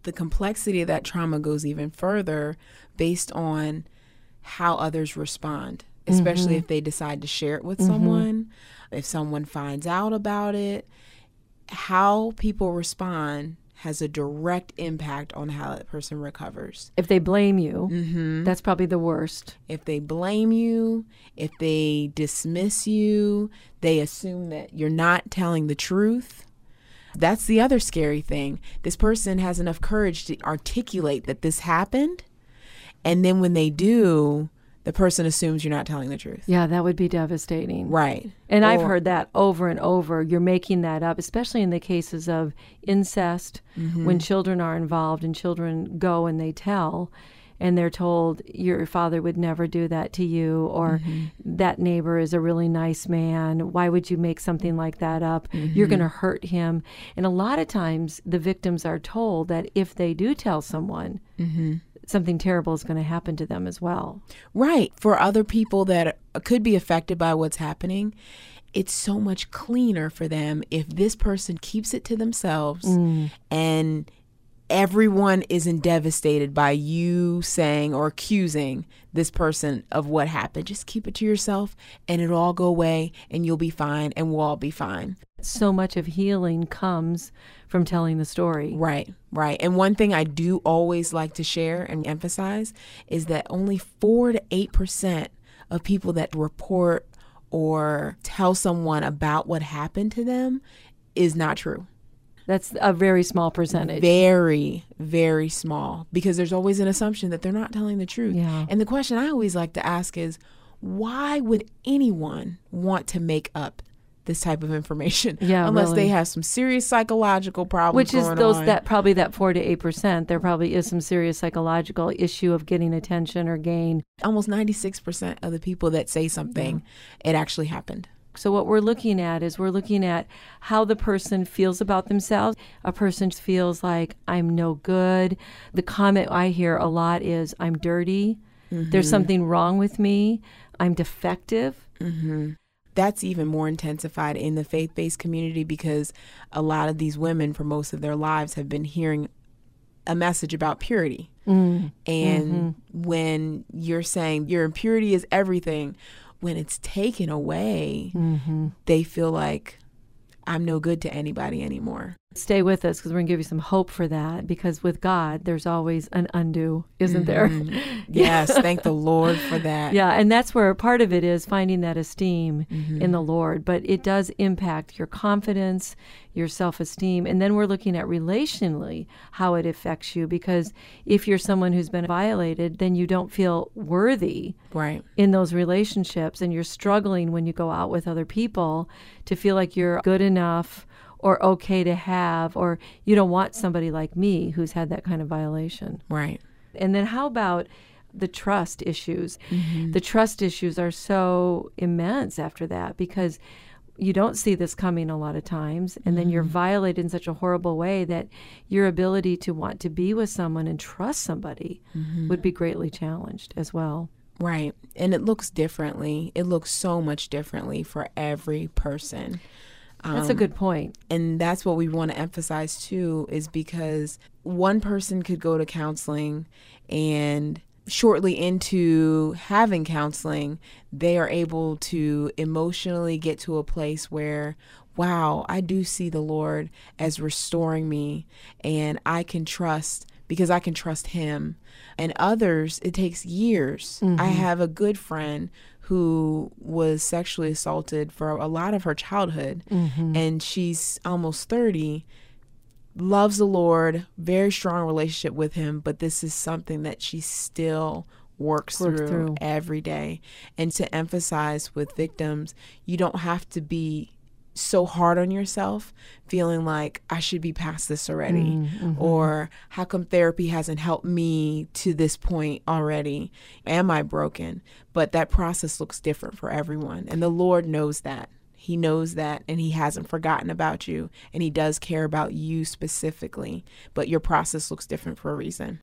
The complexity of that trauma goes even further based on how others respond, especially if they decide to share it with someone, if someone finds out about it. How people respond has a direct impact on how that person recovers. If they blame you, that's probably the worst. If they blame you, if they dismiss you, they assume that you're not telling the truth. That's the other scary thing. This person has enough courage to articulate that this happened. And then when they do, the person assumes you're not telling the truth. Yeah, that would be devastating. Right. And I've heard that over and over. You're making that up, especially in the cases of incest, when children are involved and children go and they tell, and they're told, your father would never do that to you, or that neighbor is a really nice man. Why would you make something like that up? You're going to hurt him. And a lot of times the victims are told that if they do tell someone, something terrible is going to happen to them as well. Right. For other people that could be affected by what's happening, it's so much cleaner for them if this person keeps it to themselves and everyone isn't devastated by you saying or accusing this person of what happened. Just keep it to yourself and it'll all go away and you'll be fine and we'll all be fine. So much of healing comes from telling the story. Right, right. And one thing I do always like to share and emphasize is that only 4 to 8% of people that report or tell someone about what happened to them is not true. That's a very small percentage. Very, very small, because there's always an assumption that they're not telling the truth. Yeah. And the question I always like to ask is, why would anyone want to make up this type of information? Unless really. they have some serious psychological problems Which is going those on. that probably that 4 to 8%. There probably is some serious psychological issue of getting attention or gain. Almost 96% of the people that say something, it actually happened. So what we're looking at is we're looking at how the person feels about themselves. A person feels like, I'm no good. The comment I hear a lot is, I'm dirty. There's something wrong with me. I'm defective. That's even more intensified in the faith-based community, because a lot of these women for most of their lives have been hearing a message about purity. And when you're saying your impurity is everything, when it's taken away, they feel like, I'm no good to anybody anymore. Stay with us, because we're going to give you some hope for that, because with God, there's always an undo, isn't there? Yes, thank the Lord for that. Yeah, and that's where part of it is finding that esteem in the Lord. But it does impact your confidence, your self-esteem. And then we're looking at relationally how it affects you, because if you're someone who's been violated, then you don't feel worthy in those relationships, and you're struggling when you go out with other people to feel like you're good enough or okay to have, or you don't want somebody like me who's had that kind of violation. Right. And then how about the trust issues? The trust issues are so immense after that, because you don't see this coming a lot of times, and then you're violated in such a horrible way that your ability to want to be with someone and trust somebody would be greatly challenged as well. Right. And it looks differently. It looks so much differently for every person. That's a good point. And that's what we want to emphasize too, is because one person could go to counseling, and shortly into having counseling, they are able to emotionally get to a place where, wow, I do see the Lord as restoring me, and I can trust, because I can trust him. And others, it takes years. I have a good friend who was sexually assaulted for a lot of her childhood, and she's almost 30, loves the Lord, very strong relationship with him, but this is something that she still works through every day. And to emphasize with victims, you don't have to be so hard on yourself, feeling like I should be past this already, or how come therapy hasn't helped me to this point already? Am I broken? But that process looks different for everyone, and the Lord knows that. He knows that, and he hasn't forgotten about you, and he does care about you specifically, but your process looks different for a reason.